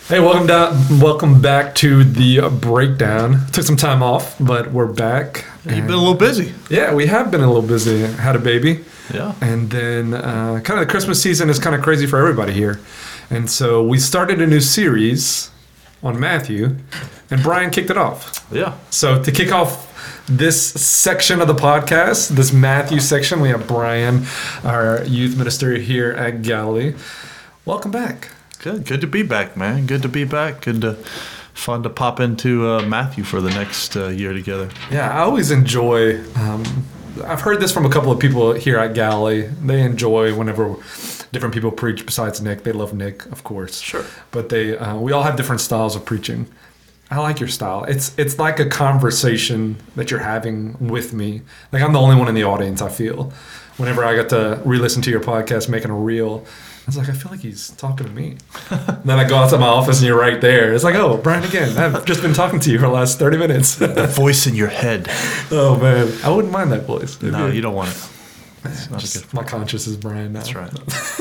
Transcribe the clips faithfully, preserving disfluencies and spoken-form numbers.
Hey, welcome down, welcome back to the breakdown. Took some time off, but we're back. You've been a little busy. Yeah, we have been a little busy. Had a baby. Yeah. And then uh, kind of the Christmas season is kind of crazy for everybody here. And so we started a new series on Matthew, and Brian kicked it off. Yeah. So to kick off this section of the podcast, this Matthew section, we have Brian, our youth minister here at Galilee. Welcome back. Good. Good to be back, man. Good to be back. Good to fun to pop into uh, Matthew for the next uh, year together. Yeah, I always enjoy. Um, I've heard this from a couple of people here at Galilee. They enjoy whenever different people preach. Besides Nick, they love Nick, of course. Sure. But they, uh, we all have different styles of preaching. I like your style. It's it's like a conversation that you're having with me. Like I'm the only one in the audience. I feel whenever I got to re-listen to your podcast, making a reel. I was like, I feel like he's talking to me. Then I go out to my office and you're right there. It's like, oh, Brian again. I've just been talking to you for the last thirty minutes. The voice in your head. Oh, man. I wouldn't mind that voice. No, you don't want it. It's not just, my conscience is Brian now. That's right.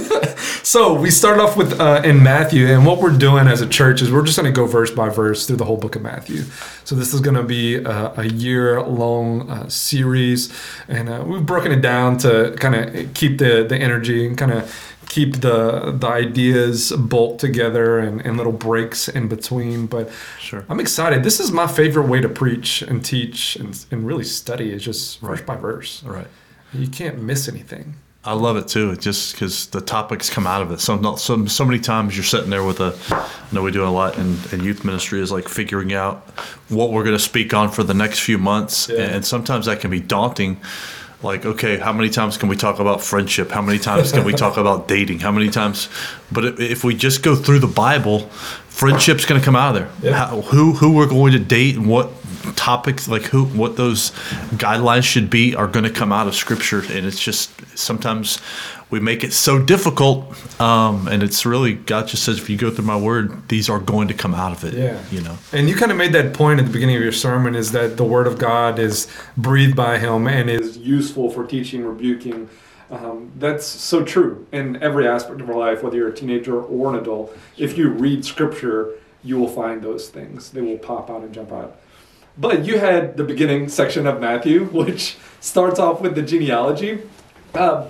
So we start off with uh, in Matthew, and what we're doing as a church is we're just going to go verse by verse through the whole book of Matthew. So this is going to be a, a year-long uh, series, and uh, we've broken it down to kind of keep the, the energy and kind of keep the the ideas bolt together and, and little breaks in between. But sure. I'm excited. This is my favorite way to preach and teach and, and really study is just verse right. by verse. Right. You can't miss anything. I love it too. It just because the topics come out of it. So not so so many times you're sitting there with a. I know we do a lot in, in youth ministry is like figuring out what we're going to speak on for the next few months, yeah. and sometimes that can be daunting. Like, okay, how many times can we talk about friendship? How many times can we talk about dating? How many times? But if we just go through the Bible, friendship's going to come out of there. Yep. How, who who we're going to date and what topics, like who what those guidelines should be, are going to come out of Scripture. And it's just sometimes we make it so difficult, um, and it's really God just says, if you go through my word, these are going to come out of it. Yeah, you know. And you kind of made that point at the beginning of your sermon is that the word of God is breathed by Him and is useful for teaching, rebuking. Um, that's so true in every aspect of our life, whether you're a teenager or an adult. If you read Scripture, you will find those things. They will pop out and jump out. But you had the beginning section of Matthew, which starts off with the genealogy. Um,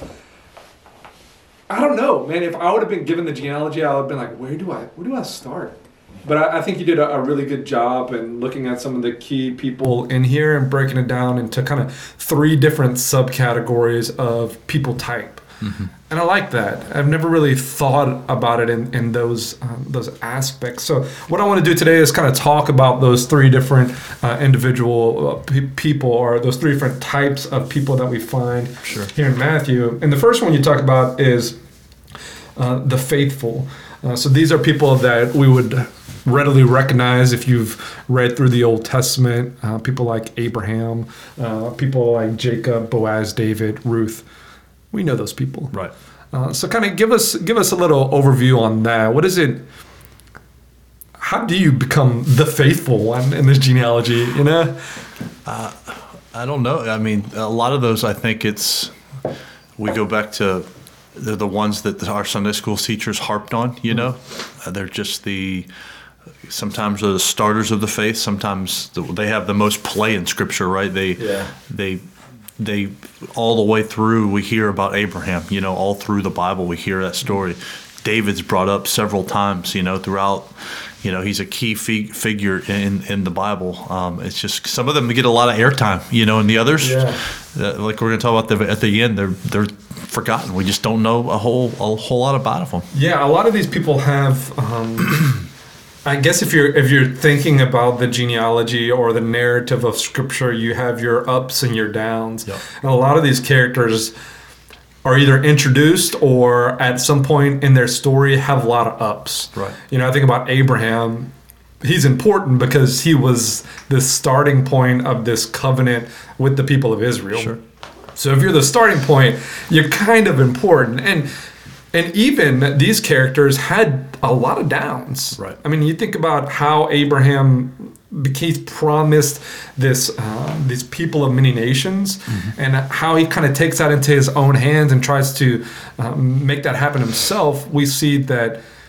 I don't know, man. If I would have been given the genealogy, I would have been like, where do I where do I start? But I, I think you did a, a really good job in looking at some of the key people in here and breaking it down into kind of three different subcategories of people type. Mm-hmm. And I like that. I've never really thought about it in, in those um, those aspects. So what I want to do today is kind of talk about those three different uh, individual uh, pe- people or those three different types of people that we find Sure. here in Matthew. And the first one you talk about is uh, the faithful. Uh, so these are people that we would readily recognize if you've read through the Old Testament. Uh, people like Abraham, uh, people like Jacob, Boaz, David, Ruth. We know those people. Right. Uh, so kind of give us give us a little overview on that. What is it? How do you become the faithful one in this genealogy, you know? Uh, I don't know. I mean, a lot of those, I think it's, we go back to the, the ones that our Sunday school teachers harped on, you know? Uh, they're just the, sometimes they're the starters of the faith. Sometimes they have the most play in Scripture, right? They, Yeah. they, they, all the way through, we hear about Abraham, you know, all through the Bible, we hear that story. David's brought up several times, you know, throughout, you know, he's a key fig- figure in, in the Bible. Um, it's just, some of them get a lot of airtime, you know, and the others, Yeah. uh, like we're going to talk about the, at the end, they're, they're forgotten. We just don't know a whole, a whole lot about them. Yeah, a lot of these people have, um, I guess if you're if you're thinking about the genealogy or the narrative of Scripture, you have your ups and your downs. Yep. And a lot of these characters are either introduced or at some point in their story have a lot of ups. Right. You know, I think about Abraham. He's important because he was the starting point of this covenant with the people of Israel. Sure. So if you're the starting point, you're kind of important. And And even these characters had a lot of downs. Right. I mean, you think about how Abraham became promised this uh, these people of many nations, mm-hmm. and how he kind of takes that into his own hands and tries to um, make that happen himself. We see that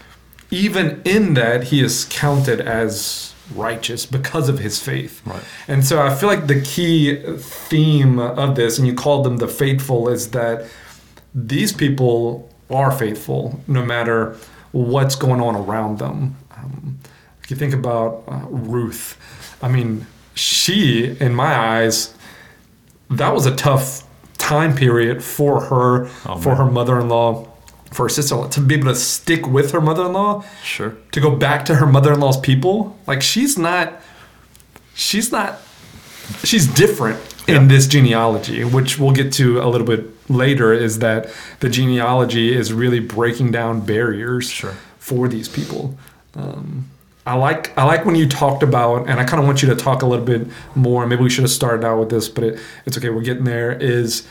even in that, he is counted as righteous because of his faith. Right. And so I feel like the key theme of this, and you called them the faithful, is that these people are faithful no matter what's going on around them. Um, if you think about uh, Ruth, I mean, she, in my eyes, that was a tough time period for her, oh, for man. her mother-in-law, for her sister-in-law, to be able to stick with her mother-in-law. Sure. To go back to her mother-in-law's people. Like, she's not, she's not, she's different yeah. in this genealogy, which we'll get to a little bit later, is that the genealogy is really breaking down barriers sure. for these people. Um, I like I like when you talked about, and I kind of want you to talk a little bit more. Maybe we should have started out with this, but it, it's okay. We're getting there. Is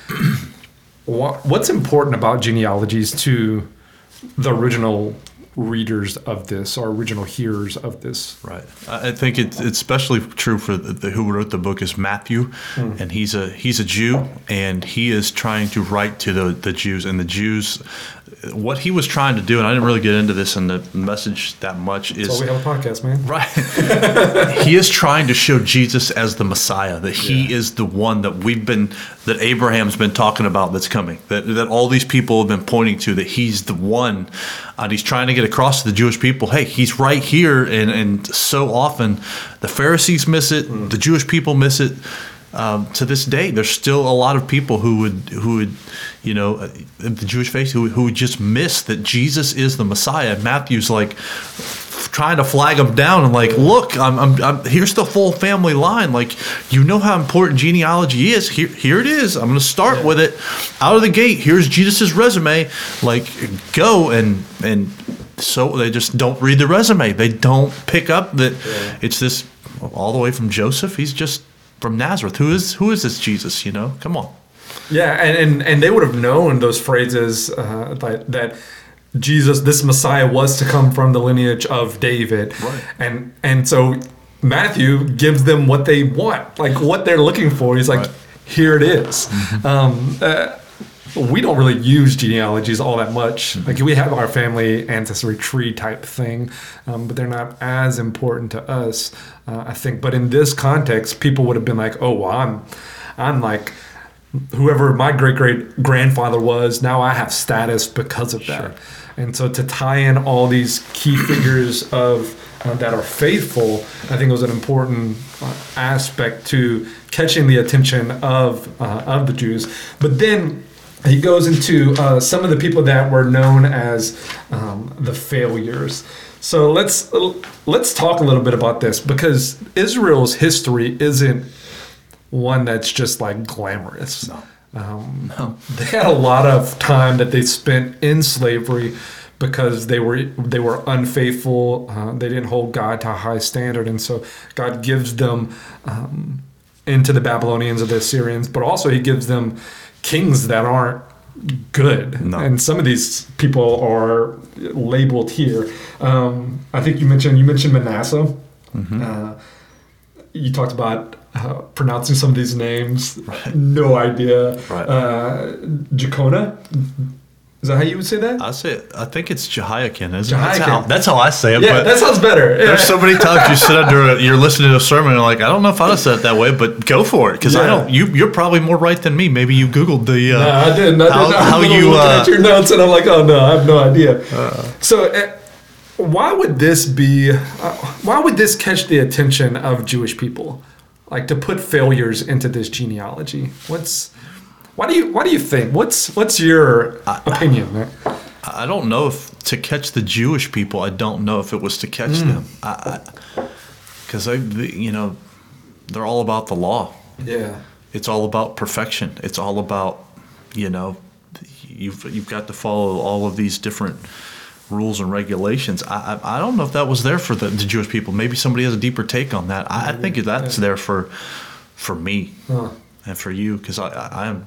what, what's important about genealogies to the original readers of this, or original hearers of this? Right. I think it, it's especially true for the, the, who wrote the book is Matthew, mm. and he's a he's a Jew, and he is trying to write to the the Jews, and the Jews. What he was trying to do, and I didn't really get into this in the message that much, is... That's why we have a podcast, man. Right. He is trying to show Jesus as the Messiah, that he yeah. is the one that we've been, that Abraham's been talking about that's coming, that that all these people have been pointing to, that he's the one. And he's trying to get across to the Jewish people, hey, he's right here. And, and so often the Pharisees miss it, mm. the Jewish people miss it. Um, to this day, there's still a lot of people who would, who would, you know, uh, the Jewish faith who, who would just miss that Jesus is the Messiah. Matthew's like trying to flag him down and like, look, I'm, I'm, I'm here's the full family line. Like, you know how important genealogy is. Here, here it is. I'm going to start yeah. with it out of the gate. Here's Jesus's resume. Like, go and and so they just don't read the resume. They don't pick up that yeah. it's this all the way from Joseph. He's just from Nazareth. Who is who is this Jesus? You know, come on. Yeah, and and, and they would have known those phrases uh, that, that Jesus, this Messiah, was to come from the lineage of David, right. and and so Matthew gives them what they want, like what they're looking for. He's like, right. here it is. Mm-hmm. Um, uh, we don't really use genealogies all that much. Mm-hmm. Like, we have our family ancestry tree type thing, um, but they're not as important to us, uh, I think. But in this context, people would have been like, oh, well, I'm, I'm like whoever my great great grandfather was. Now I have status because of that. Sure. And so to tie in all these key figures of uh, that are faithful, I think was an important uh, aspect to catching the attention of uh, of the Jews. But then he goes into uh, some of the people that were known as um, the failures. So let's let's talk a little bit about this, because Israel's history isn't one that's just like glamorous. No. Um, no. They had a lot of time that they spent in slavery because they were they were unfaithful. Uh, they didn't hold God to a high standard, and so God gives them um, into the Babylonians or the Assyrians, but also He gives them kings that aren't good. No. And some of these people are labeled here. Um, I think you mentioned you mentioned Manasseh. Mm-hmm. Uh, you talked about uh, pronouncing some of these names. Right. No idea. Right. Uh, Jeconiah? Is that how you would say that? I say it. I think it's Jehoiakim, isn't Jehoiakim. it? That's how, that's how I say it. Yeah, but that sounds better. Yeah. There's so many times you sit under, a, you're listening to a sermon, and you're like, I don't know if I'd have said it that way, but go for it, because yeah. I don't. You, you're probably more right than me. Maybe you Googled the. Uh, no, I didn't. I how, didn't. I how was you looking uh, at your notes, and I'm like, oh no, I have no idea. Uh, so, uh, why would this be? Uh, why would this catch the attention of Jewish people? Like, to put failures into this genealogy. What's? Why do you? Why do you think? What's? What's your I, opinion? Man? I don't know if to catch the Jewish people. I don't know if it was to catch mm. them. I, because I, you know, they're all about the law. Yeah. It's all about perfection. It's all about, you know, you've you've got to follow all of these different rules and regulations. I I, I don't know if that was there for the, the Jewish people. Maybe somebody has a deeper take on that. I, I think that's yeah. there for for me huh. and for you, because I, I I'm.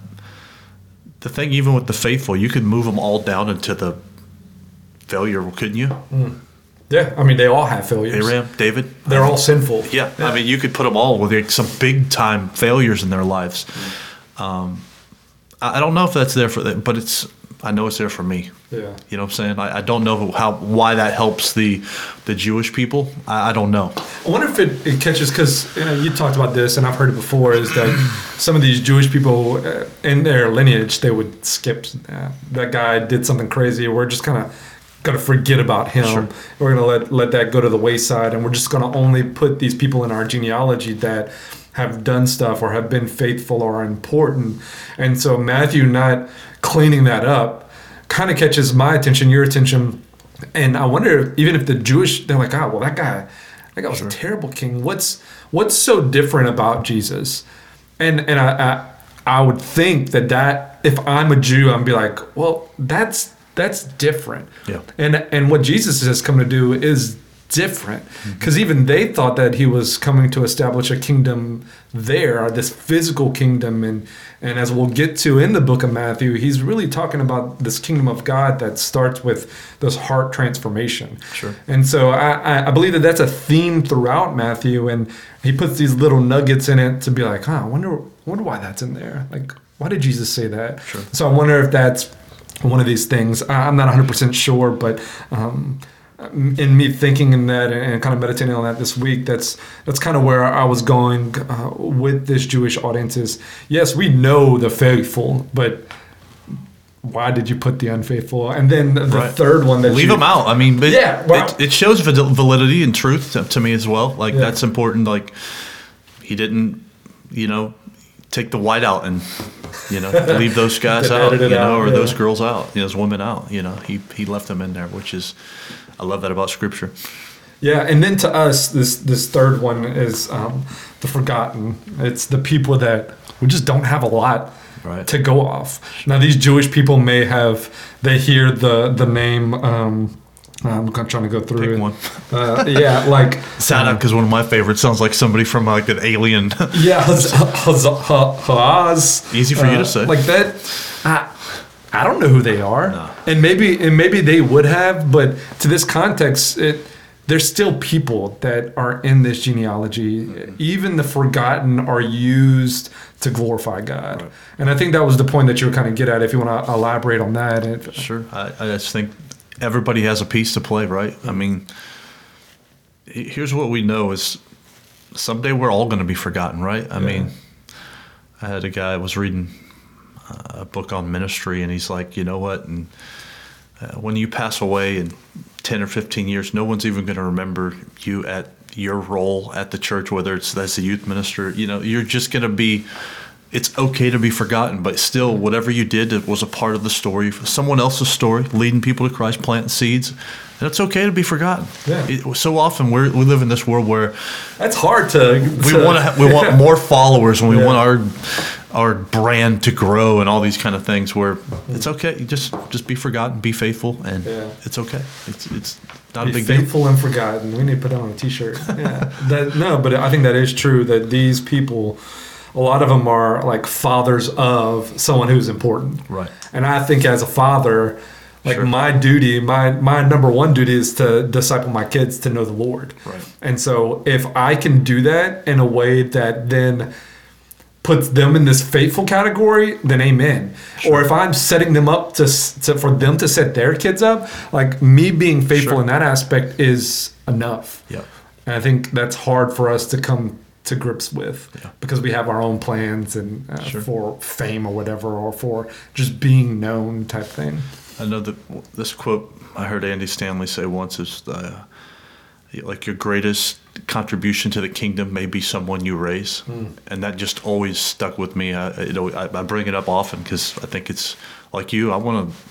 The thing, even with the faithful, you could move them all down into the failure, couldn't you? Mm. Yeah, I mean, they all have failures. Abraham, David. They're I mean, all sinful. Yeah. yeah, I mean, you could put them all with like some big-time failures in their lives. Mm. Um, I don't know if that's there for them, but it's I know it's there for me. Yeah. You know what I'm saying? I, I don't know how why that helps the the Jewish people. I, I don't know. I wonder if it, it catches, because you know, you talked about this, and I've heard it before, is that some of these Jewish people uh, in their lineage, they would skip, uh, that guy did something crazy. We're just kind of going to forget about him. Sure. We're going to let, let that go to the wayside, and we're just going to only put these people in our genealogy that have done stuff or have been faithful or are important. And so Matthew not cleaning that up kind of catches my attention, your attention. And I wonder if, even if the Jewish, they're like, oh, well, that guy, that guy was sure. a terrible king. What's what's so different about Jesus? And and I, I I would think that that if I'm a Jew, I'd be like, well, that's that's different. Yeah. And and what Jesus has come to do is different, because mm-hmm. even they thought that he was coming to establish a kingdom there, this physical kingdom, and and as we'll get to in the book of Matthew, he's really talking about this kingdom of God that starts with this heart transformation. Sure. And so I, I believe that that's a theme throughout Matthew, and he puts these little nuggets in it to be like, huh, I wonder, I wonder why that's in there. Like, why did Jesus say that? Sure. So I wonder if that's one of these things. I'm not one hundred percent sure, but um, in me thinking in that and kind of meditating on that this week, that's that's kind of where I was going uh, with this Jewish audience is, yes, we know the faithful, but why did you put the unfaithful? And then the right. third one that leave you, them out. I mean, it, yeah, well, it, it shows validity and truth to, to me as well. Like yeah. that's important. Like he didn't, you know, take the white out and, you know, leave those guys out, you know, out, or yeah. those girls out, you know, those women out. You know, he he left them in there, which is, I love that about Scripture. Yeah, and then to us, this this third one is um, the forgotten. It's the people that we just don't have a lot right. to go off. Now, these Jewish people may have, they hear the the name. Um, I'm trying to go through Pick it. one. Uh, yeah, like Zadok is one of my favorites. Sounds like somebody from like an alien. Yeah, Haaz. Easy for uh, you to say. Like that. I, I don't know who they are, no. and maybe and maybe they would have, but to this context, it, there's still people that are in this genealogy. Mm-hmm. Even the forgotten are used to glorify God, right. and I think that was the point that you were kind of get at. If you want to elaborate on that, and, sure. I, I just think everybody has a piece to play, right? I mean, here's what we know is someday we're all going to be forgotten, right? I yeah. mean, I had a guy I was reading a book on ministry, and he's like, you know what? And uh, when you pass away in ten or fifteen years, no one's even going to remember you at your role at the church, whether it's as a youth minister. You know, you're just going to be, it's okay to be forgotten, but still, whatever you did, it was a part of the story, someone else's story, leading people to Christ, planting seeds. And it's okay to be forgotten. Yeah. It, so often we're, we live in this world where that's hard to. We to, want to. We want more followers, and we yeah. want our our brand to grow, and all these kind of things. Where it's okay, you just just be forgotten, be faithful, and yeah. it's okay. It's it's not be a big faithful deal. and forgotten. We need to put that on a T-shirt. Yeah. that, no, but I think that is true. That these people, a lot of them are like fathers of someone who's important. Right. And I think as a father, like sure. my duty, my my number one duty is to disciple my kids to know the Lord. Right. And so if I can do that in a way that then puts them in this faithful category, then amen. Sure. Or if I'm setting them up to, to for them to set their kids up, like me being faithful sure. in that aspect is enough. Yeah. And I think that's hard for us to come to grips with yeah. because we have our own plans and uh, sure. for fame or whatever, or for just being known type thing. I know that this quote I heard Andy Stanley say once is uh, like your greatest contribution to the kingdom may be someone you raise, mm. and that just always stuck with me. I, you know, I, I bring it up often because I think it's like you. I want to,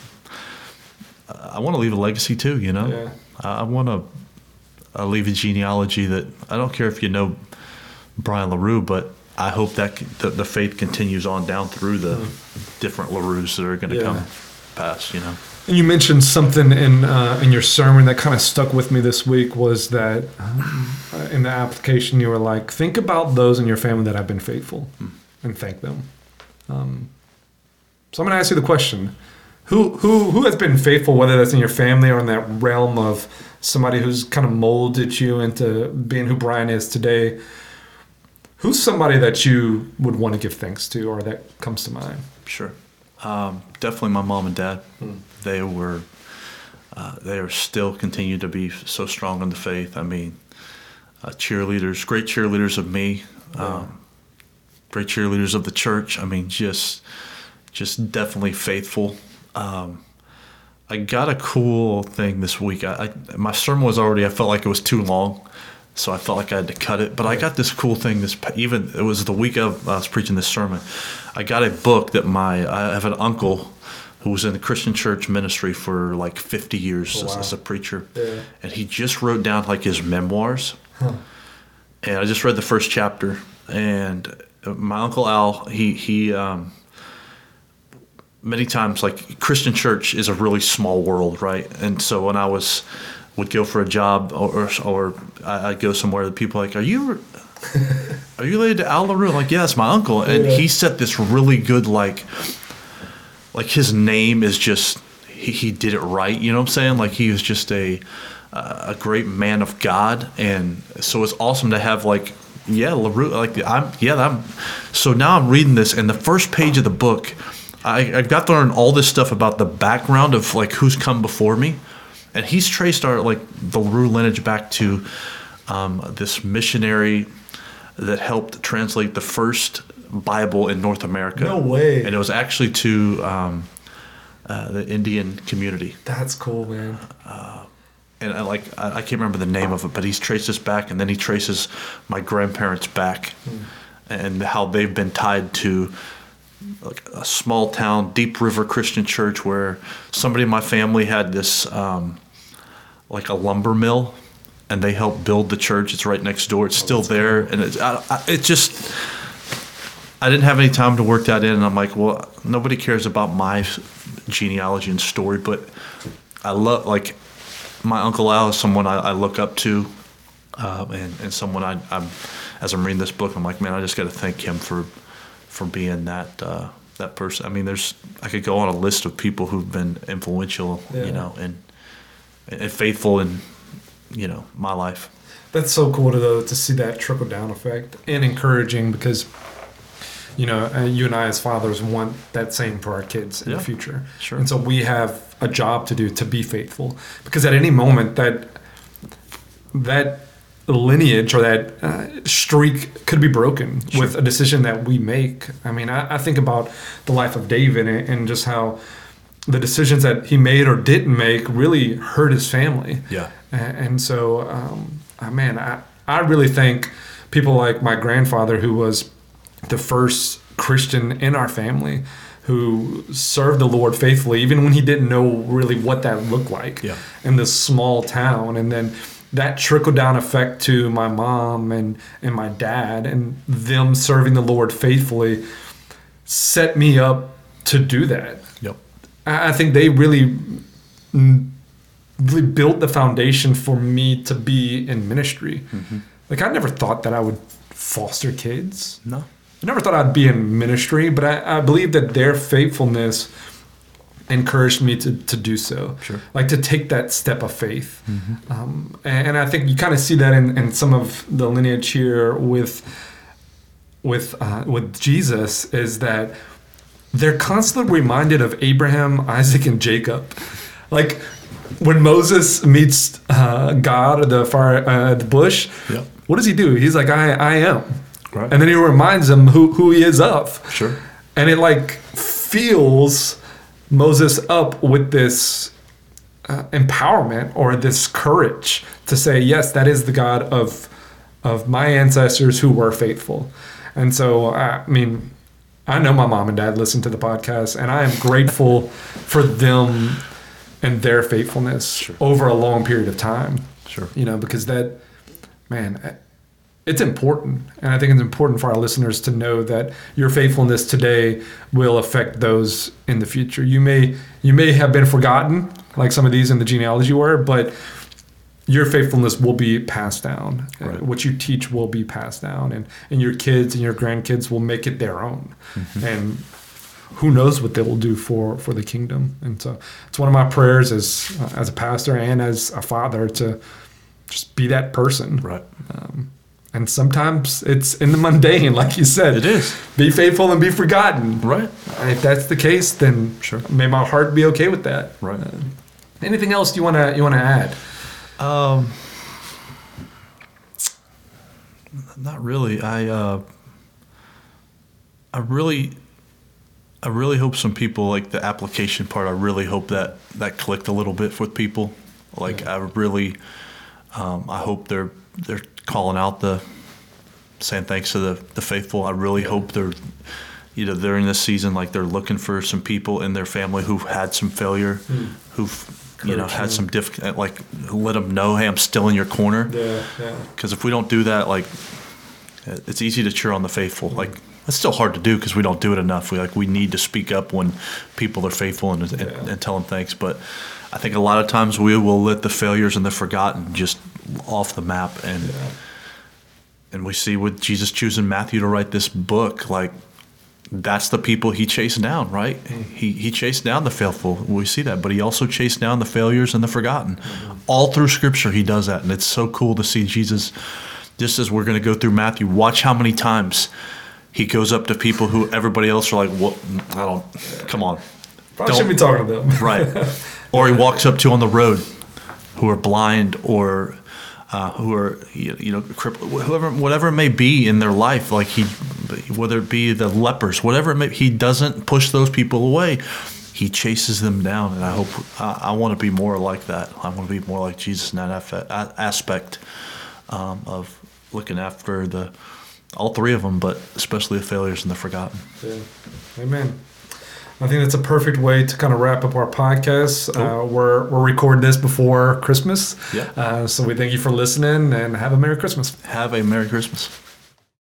I want to leave a legacy too. You know, yeah. I, I want to uh, leave a genealogy that I don't care if you know Brian LaRue, but I hope that the, the faith continues on down through the mm. different LaRues that are going to yeah. come past. You know. And you mentioned something in uh, in your sermon that kind of stuck with me this week was that um, in the application you were like, think about those in your family that have been faithful mm. and thank them. Um, so I'm going to ask you the question: Who who who has been faithful, whether that's in your family or in that realm of somebody who's kind of molded you into being who Brian is today? Who's somebody that you would want to give thanks to, or that comes to mind? Sure. Um, definitely my mom and dad. Hmm. They were, uh, they are still continue to be so strong in the faith. I mean, uh, cheerleaders, great cheerleaders of me, um, great cheerleaders of the church. I mean, just, just definitely faithful. Um, I got a cool thing this week. I, I my sermon was already, I felt like it was too long, so I felt like I had to cut it. But I got this cool thing. This even it was the week of I was preaching this sermon. I got a book that my I have an uncle who was in the Christian church ministry for like fifty years Oh, wow. as, as a preacher, Yeah. and he just wrote down like his memoirs. Huh. And I just read the first chapter. And my uncle Al, he he. Um, many times, like, Christian church is a really small world, right? And so when I was would go for a job or or, or I, I'd go somewhere, the people are like, are you are you related to Al LaRue? I'm like, yeah, it's my uncle. And Yeah. he set this really good, like, like his name is just, he, he did it right. You know what I'm saying? Like, he was just a a great man of God. And so it's awesome to have, like, yeah, LaRue, like, I'm, yeah, I'm, so now I'm reading this, and the first page of the book, I, I got to learn all this stuff about the background of, like, who's come before me. And he's traced our, like, the LaRue lineage back to um, this missionary that helped translate the first Bible in North America. No way. And it was actually to um, uh, the Indian community. That's cool, man. And I like I, I can't remember the name of it, but he's traced us back, and then he traces my grandparents back, Mm. and how they've been tied to like a small town, Deep River Christian Church, where somebody in my family had this um, like a lumber mill, and they helped build the church. It's right next door. It's Oh, still there, and it's I, I, it just. I didn't have any time to work that in, and I'm like, well, nobody cares about my genealogy and story, but I love, like, my Uncle Al is someone I, I look up to, uh, and, and someone I, I'm, as I'm reading this book, I'm like, man, I just got to thank him for, for being that, uh, that person. I mean, there's, I could go on a list of people who've been influential, Yeah. you know, and, and faithful in, you know, my life. That's so cool to though to see that trickle down effect, and encouraging, because you know uh, you and I as fathers want that same for our kids in Yeah, the future. sure. And so we have a job to do to be faithful, because at any moment that that lineage or that uh, streak could be broken Sure. with a decision that we make. I mean, I, I think about the life of David, and, and just how the decisions that he made or didn't make really hurt his family. Yeah. A- And so, um, uh, man, I, I really think people like my grandfather, who was the first Christian in our family, who served the Lord faithfully, even when he didn't know really what that looked like Yeah. in this small town. And then that trickle down effect to my mom and, and my dad, and them serving the Lord faithfully, set me up to do that. Yep. I I think they really, mm, really built the foundation for me to be in ministry. Mm-hmm. Like, I never thought that I would foster kids. No. I never thought I'd be in ministry, but I, I believe that their faithfulness encouraged me to, to do so. Sure. Like, to take that step of faith. Mm-hmm. Um, and, and I think you kind of see that in, in some of the lineage here with with uh, with Jesus, is that they're constantly reminded of Abraham, Isaac, and Jacob. Like, when Moses meets uh, God at the far uh, the bush, Yep. what does he do? He's like, I, I am. Right. And then he reminds him who, who he is of. Sure. And it, like, fills Moses up with this uh, empowerment or this courage to say, yes, that is the God of of my ancestors who were faithful. And so, I mean, I know my mom and dad listen to the podcast, and I am grateful for them and their faithfulness Sure. over a long period of time. Sure. You know, because that, man, it's important. And I think it's important for our listeners to know that your faithfulness today will affect those in the future. You may you may have been forgotten, like some of these in the genealogy were, but your faithfulness will be passed down. Right. Uh, what you teach will be passed down, and, and your kids and your grandkids will make it their own. Mm-hmm. And who knows what they will do for, for the kingdom. And so it's one of my prayers as uh, as a pastor and as a father to just be that person. Right. Um, And sometimes it's in the mundane, like you said. It is. Be faithful and be forgotten. Right. And if that's the case, then Sure. may my heart be okay with that. Right. Uh, anything else you wanna you wanna add? Um, not really. I uh, I really, I really hope some people, like the application part, I really hope that that clicked a little bit with people. Like Yeah. I really, um, I hope they're they're calling out the, saying thanks to the, the faithful. I really hope they're, you know, during this season, like they're looking for some people in their family who've had some failure, Mm. who've, you know, Encourage had them. some diff, like let them know, hey, I'm still in your corner. Yeah, yeah. Because if we don't do that, like, it's easy to cheer on the faithful. Like, it's still hard to do because we don't do it enough. We like we need to speak up when people are faithful and, and, Yeah. and tell them thanks. But I think a lot of times we will let the failures and the forgotten just off the map, and Yeah. and we see with Jesus choosing Matthew to write this book, like that's the people he chased down, right? He he chased down the faithful. We see that, but he also chased down the failures and the forgotten. Mm-hmm. All through Scripture, he does that, and it's so cool to see Jesus. Just as we're going to go through Matthew, watch how many times he goes up to people who everybody else are like, "What? I don't. Come on." Probably shouldn't be talking to them. Right. Or he walks up to on the road who are blind or uh, who are, you you know, crippled, whoever, whatever it may be in their life, like he, whether it be the lepers, whatever it may, he doesn't push those people away. He chases them down. And I hope, I, I want to be more like that. I want to be more like Jesus in that afe- aspect um, of looking after the, all three of them, but especially the failures and the forgotten. Yeah. Amen. I think that's a perfect way to kind of wrap up our podcast. Cool. Uh, we're we're recording this before Christmas. Yeah. Uh, so we thank you for listening and have a Merry Christmas. Have a Merry Christmas.